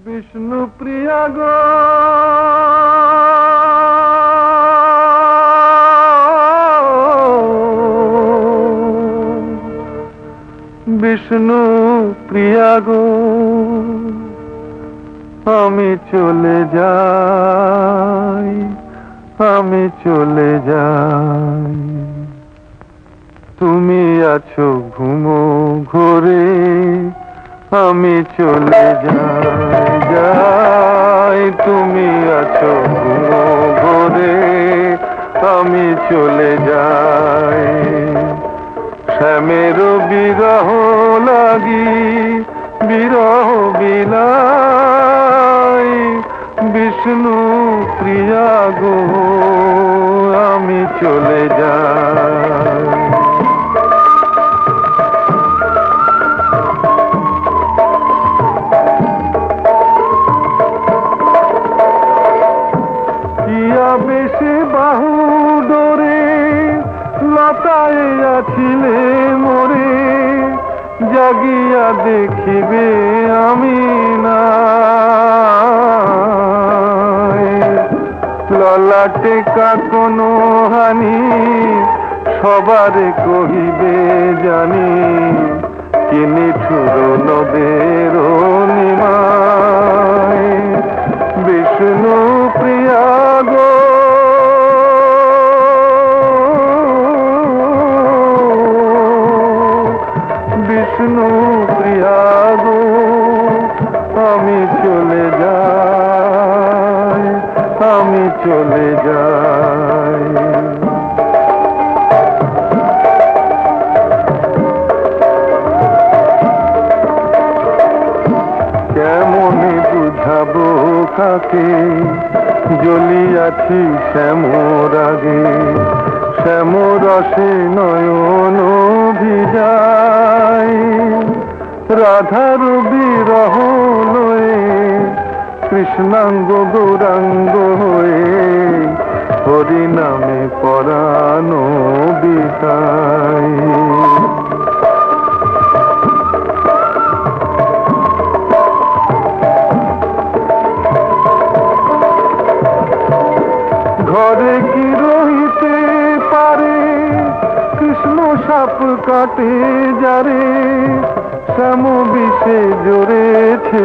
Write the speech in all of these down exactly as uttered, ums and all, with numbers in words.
विष्णु प्रिया गो विष्णु प्रिया गो आमी चले जाई आमी चले जाई तुमी आछो घुमो घोरे आमी चले जाई जाई तुमी आछो घुमो घोरे आमी चले जाई श्यामेरो बिरह লাগি বিরহ বিলাই বিষ্ণু প্রিয়া গো আমি চলে যাই কিয়া বেশে বাহু ডোরে লতায় আছিলে মোরে জাগিয়া দেখিবে আমি নাই ললাটে কাকনো হানি সবারে কহিবে জানি কি নিঠুর নদের নিমাই বিষ্ণু প্রিয়া গো विष्णु प्रिया गो आमी चले जाई आमी चले जाई केमने बुझाबो काके জ্বলিয়াছি শ্যামর আগে শ্যামরসে নয়ন ভিজাই রাধার বিরহ লয়ে কৃষ্ণাঙ্গ গৌরাঙ্গ হয়ে হরি নামে পরাণ বিতাই ঘরে কি রহিতে পারে কৃষ্ণ সাপ কাটে যারে শ্যাম বিষে জড়েছে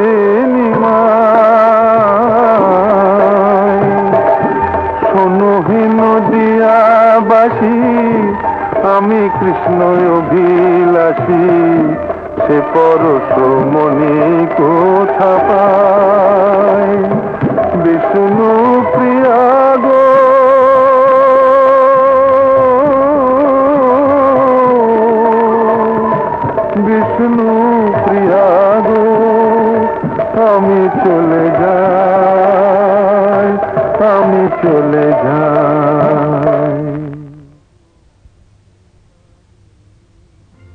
নিমাই শোনো হে নদিয়া বাসী আমি কৃষ্ণ অভিলাষী সে পরশ মনি কোথা পাই বিষ্ণু প্রিয়া গো विष्णु प्रिया गो आमी चले जाई आमी चले जाई।